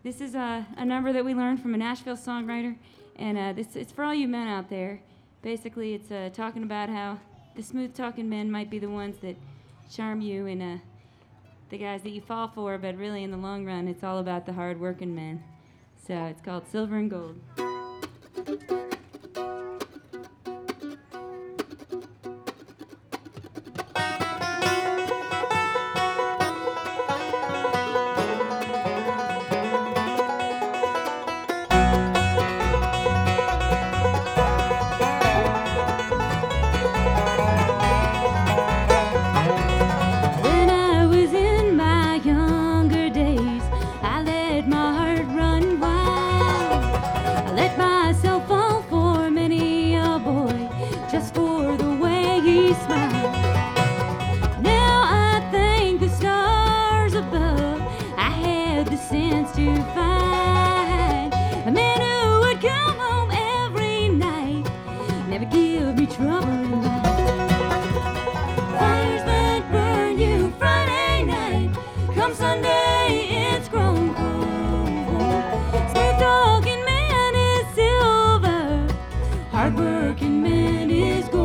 This is a number that we learned from a Nashville songwriter, and it's for all you men out there. Basically, it's talking about how the smooth-talking men might be the ones that charm you and the guys that you fall for, but really in the long run, it's all about the hard-working men. So it's called Silver and Gold. To find a man who would come home every night, never give me trouble in life. Fires that burn you Friday night, come Sunday it's grown cold. Smooth talking man is silver, hard working man is gold.